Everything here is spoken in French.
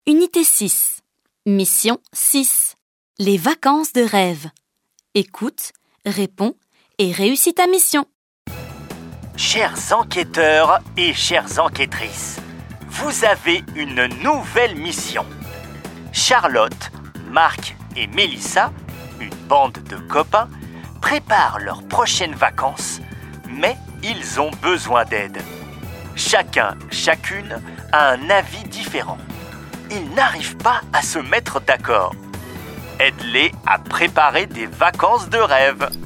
Unité 6. Mission 6. Les vacances de rêve. Écoute, réponds et réussis ta mission. Chers enquêteurs et chères enquêtrices, vous avez une nouvelle mission. Charlotte, Marc et Mélissa, une bande de copains, préparent leurs prochaines vacances, mais ils ont besoin d'aide. Chacune a un avis différent. Ils n'arrivent pas à se mettre d'accord. Aide-les à préparer des vacances de rêve.